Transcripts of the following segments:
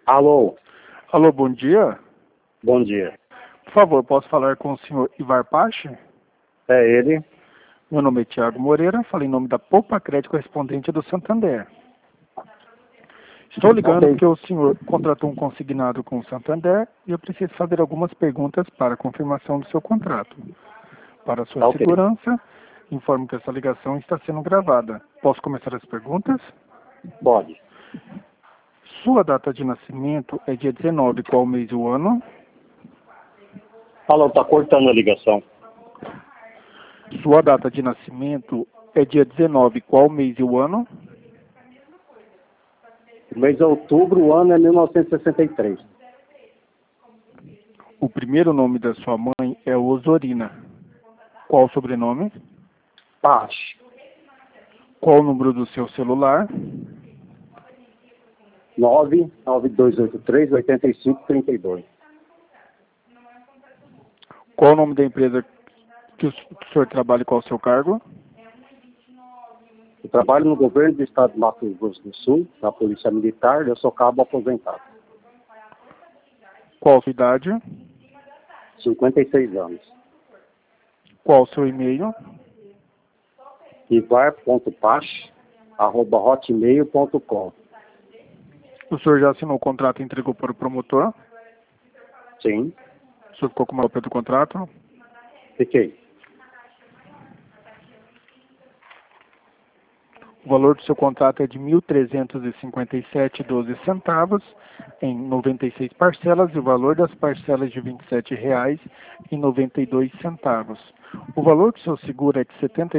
Alô, Alô, bom dia. bom dia. Por favor, posso falar com o senhor Ivar Pache? É ele? Meu nome é Tiago Moreira, falo em nome da Poupa Crédito correspondente do Santander. Estou ligando Ok. porque o senhor contratou um consignado com o Santander e eu preciso fazer algumas perguntas para a confirmação do seu contrato. Para sua Ok. segurança, informo que essa ligação está sendo gravada. Posso começar as perguntas? Pode. Sua data de nascimento é dia 19, qual mês e o ano? Alô, tá cortando a ligação. Sua data de nascimento é dia 19, qual mês e o ano? O mês de outubro, o ano é 1963. O primeiro nome da sua mãe é Osorina. Qual o sobrenome? Paz. Qual o número do seu celular? 99283-8532. Qual o nome da empresa que o senhor trabalha e qual o seu cargo? Eu trabalho no governo do estado de Mato Grosso do Sul, na Polícia Militar, eu sou cabo aposentado. Qual a sua idade? 56 anos. Qual o seu e-mail? ivar.paz@hotmail.com. O senhor já assinou o contrato e entregou para o promotor? Sim, O senhor ficou com uma cópia do contrato? fiquei. O valor do seu contrato é de R$ 1.357,12 em 96 parcelas e o valor das parcelas de R$ 27,92. O valor do seu seguro é de R$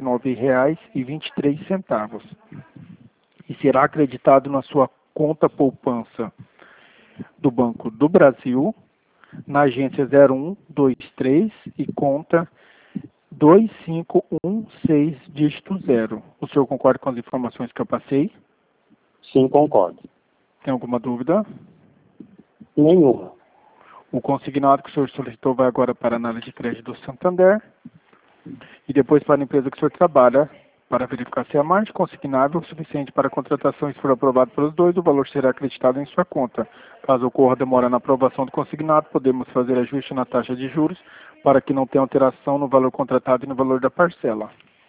79,23 e será acreditado na sua conta poupança do Banco do Brasil, na agência 0123 e conta 2516 dígito 0. O senhor concorda com as informações que eu passei? Sim, concordo. Tem alguma dúvida? Nenhuma. O consignado que o senhor solicitou vai agora para a análise de crédito do Santander e depois para a empresa que o senhor trabalha para verificar se a margem consignável é o suficiente para a contratação e se for aprovado pelos dois, o valor será acreditado em sua conta. Caso ocorra demora na aprovação do consignado, podemos fazer ajuste na taxa de juros para que não tenha alteração no valor contratado e no valor da parcela.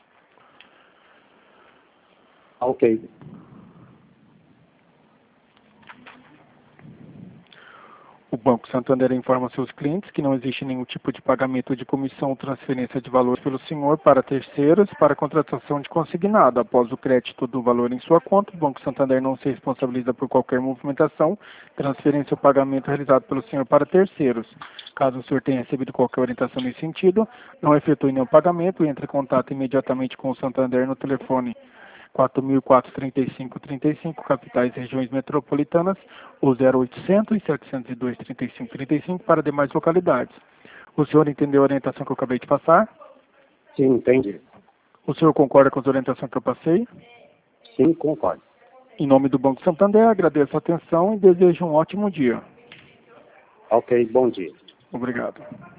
Ok. O Banco Santander informa seus clientes que não existe nenhum tipo de pagamento de comissão ou transferência de valor pelo senhor para terceiros para a contratação de consignado. Após o crédito do valor em sua conta, o Banco Santander não se responsabiliza por qualquer movimentação, transferência ou pagamento realizado pelo senhor para terceiros. Caso o senhor tenha recebido qualquer orientação nesse sentido, não efetue nenhum pagamento e entre em contato imediatamente com o Santander no telefone 4.435-35, capitais e regiões metropolitanas, ou 0800-702-3535 para demais localidades. O senhor entendeu a orientação que eu acabei de passar? Sim, entendi. O senhor concorda com as orientações que eu passei? Sim, concordo. Em nome do Banco Santander, agradeço a atenção e desejo um ótimo dia. Ok, bom dia. Obrigado.